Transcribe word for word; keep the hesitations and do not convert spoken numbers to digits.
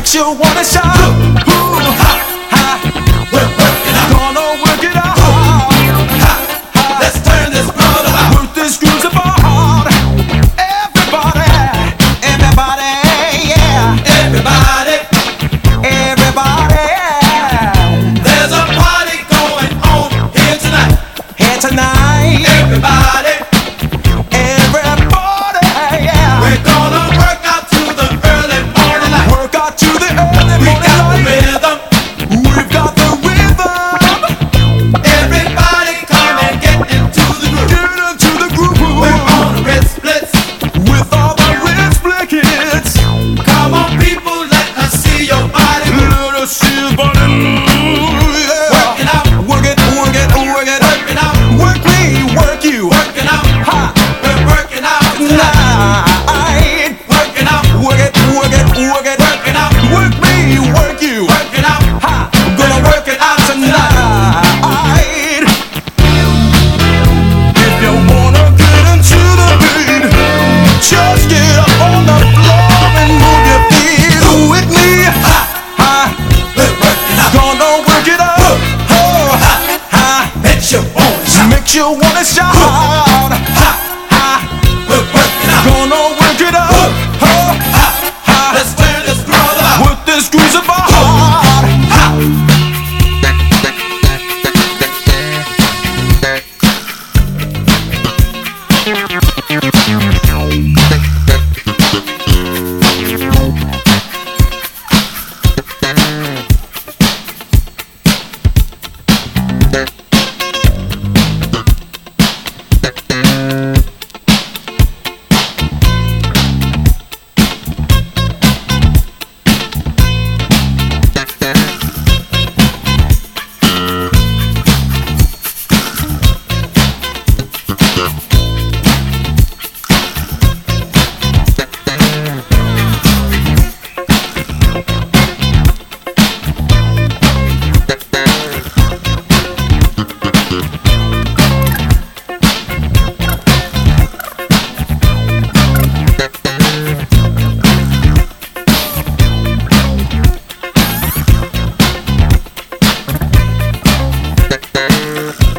makes you wanna shout. Ooh, ha, ha, we're working out. Gonna work it out. Ha, ha, let's turn this brother out. Put the screws apart. Everybody, everybody, yeah. Everybody, everybody. There's a party going on here tonight. Here tonight. Everybody, everybody, yeah. We're gonna work out to the early morning light. Work out to the early morning light. We got the rhythm. We've got the rhythm. Everybody come and get into the groove. Get into the groove. We're on the red splits. With all the red split kids. Come on people, let us see your body move. Let us see your body move, yeah. Working out. Work it, work it, work it. Working out. Work me, work you. Working out. Ha. We're working out tonight. Working out. Work it, work it, work it. Working out. Work me, work you. Working out. Ha. Gonna work it out tonight. If you wanna get into the beat, just get up on the floor and move your feet with me. Ha, ha. We're working out. Gonna work it out. Oh, ha, ha. Makes you wanna shout. Makes you wanna shout. Ha, ha. We're working out. Gonna work it out. Oh, ha, ha. Let's turn this brother out. Put the screws apart. Ha. Thank you.